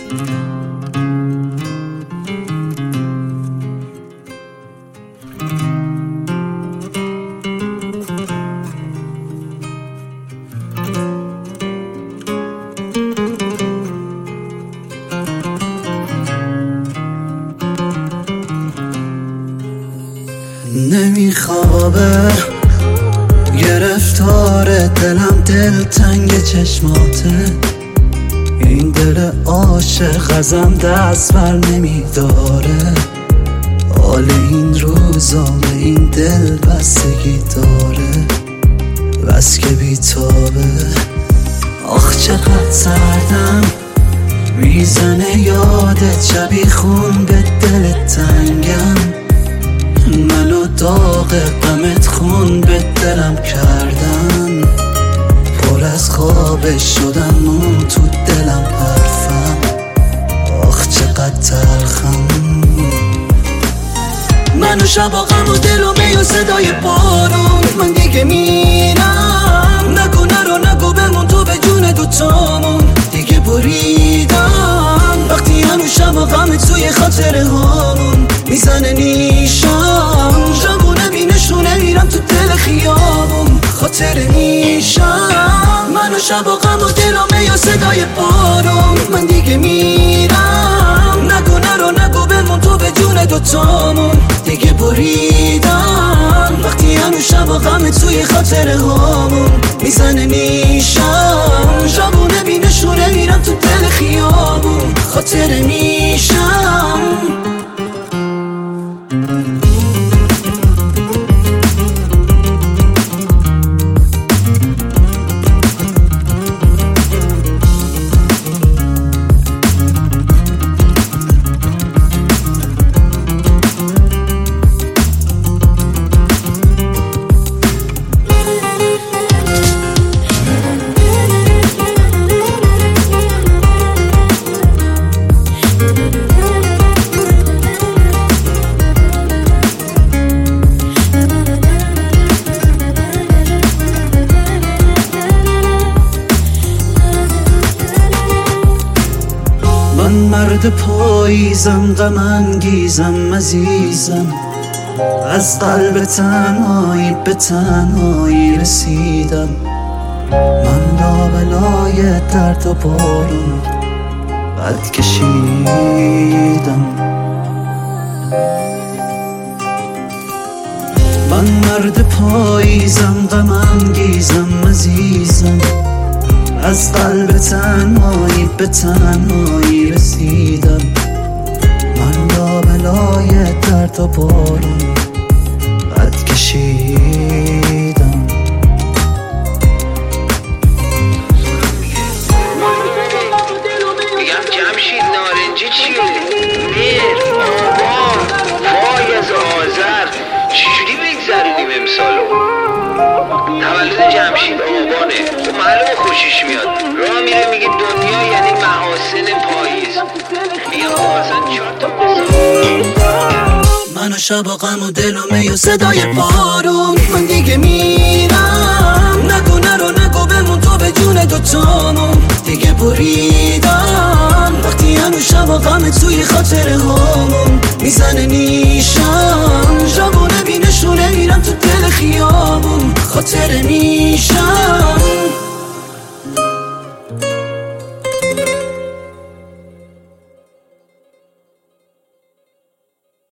نمیخوابه گرفتار دلم، دل تنگ چشماته، این دل عاشق ازم دست بر نمیداره، حال این روزا به این دل بستگی داره، بس که بیتابه. آخ چقدر سردم میزنه یادت، شبی خون به دل تنگم، منو داغ غمت خون به دلم کردن، پر از خواب شدم مون تو دلم حرفم، آخ چقدر تلخم. منو شبا غم و دل و می و صدای بارون، من دیگه میرم، نگو نرو نگو بمون تو به جون دوتامون، دیگه بریدم وقتی هنو شبا غم توی خاطره هامون میزنه نیشم، جوونه بینشونه میرم تو دل خیابون، خاطره میشم. منو شبا غم و دل و می و صدای بارون، من دیگه میرم، نگو نرو نگو بمون تو به جون دوتامون، دیگه بریدم وقتی هنو شبا غم توی خاطره هامون میزنه نیشم، جوونه بینشونه میرم تو دل خیابون، خاطره میشم. من مرد پاییزم، غم انگیزم، عزیزم، از قلب تنهایی به تنهایی رسیدم، من لابلای درد و بارون قد کشیدم. من مرد پاییزم، غم انگیزم، عزیزم، از قلب تنهایی به تنهایی رسیدم، من لابلای درد و بارون قد کشیدم. میگم جمشید نارنجی چیه؟ میر، آبان، فایز، آذر، چجوری بگذرونیم امسالو؟ تولد جمشید آبانه، تو معلومه خوشش میاد، راه میره میگه دنیا یعنی محاسن پاییز، بیا اصلا 4 تا منو شبا غم و دل و می و صدای بارون، من دیگه میرم، نگو نرو نگو بمون تو به جون دوتامون، دیگه بریدم وقتی هنو شبا غم توی خاطره هامون میزنه نیشم، جوونه بینشونه میرم تو دل خیابون، خاطره میشم.